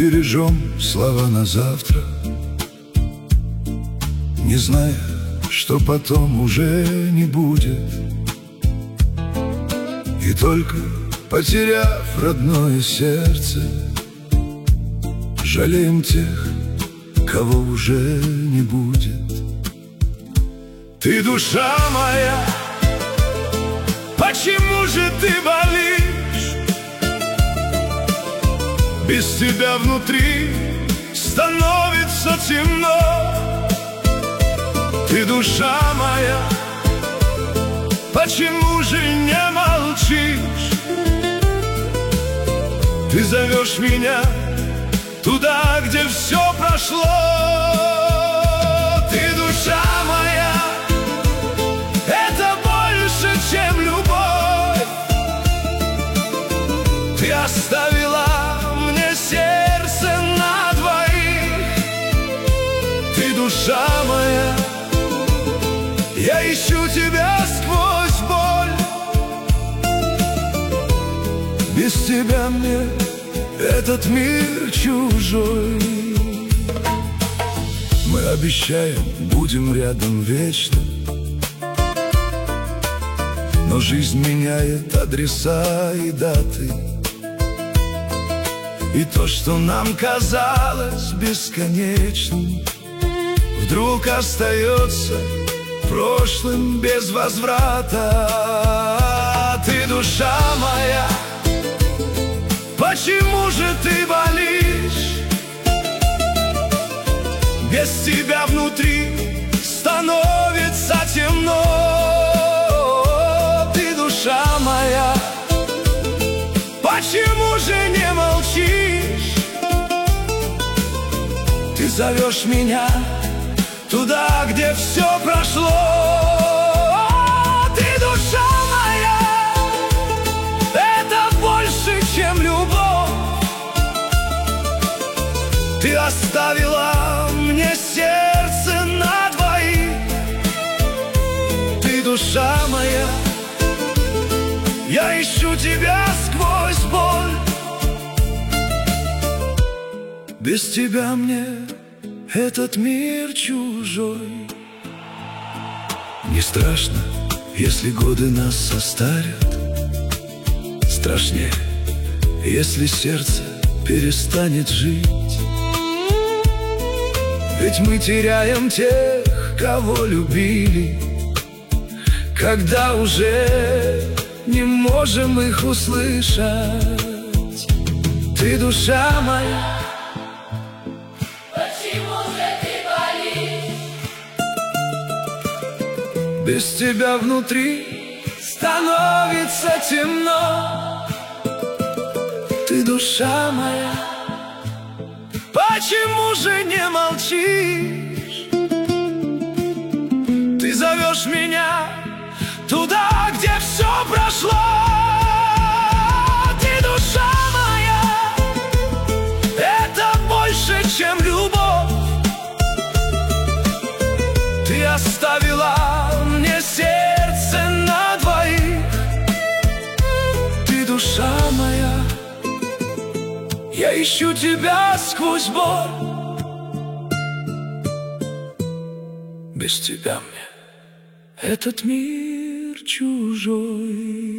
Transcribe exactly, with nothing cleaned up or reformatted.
бережем слова на завтра, не зная, что потом уже не будет. И только потеряв родное сердце, жалеем тех, кого уже не будет. Ты душа моя, почему же ты болишь? Без тебя внутри становится темно. Ты душа моя, почему же не молчишь? Ты зовешь меня туда, где все прошло. Ты душа моя, это больше, чем любовь. Ты оставила мне сердце на двоих. Ты душа моя, я ищу тебя сквозь боль. Без тебя мне этот мир чужой. Мы обещаем, будем рядом вечно, но жизнь меняет адреса и даты. И то, что нам казалось бесконечным, вдруг остается прошлым без возврата. Ты душа моя, почему же ты болишь? Без тебя внутри становится темно. Ты душа моя, почему же не молчишь? Ты зовешь меня туда, где все прошло. Ты душа моя, это больше, чем любовь. Ты оставила мне сердце на двоих. Ты душа моя, я ищу тебя сквозь боль. Без тебя мне этот мир чужой. Не страшно, если годы нас состарят. Страшнее, если сердце перестанет жить. Ведь мы теряем тех, кого любили, когда уже не можем их услышать. Ты душа моя, без тебя внутри становится темно. Ты душа моя, почему же не молчишь? Ты зовешь меня туда, где все прошло. Ты душа моя, это больше, чем любовь. Ты оставила мне сердце на двоих. Ты душа моя, я ищу тебя сквозь боль. Без тебя мне этот мир чужой.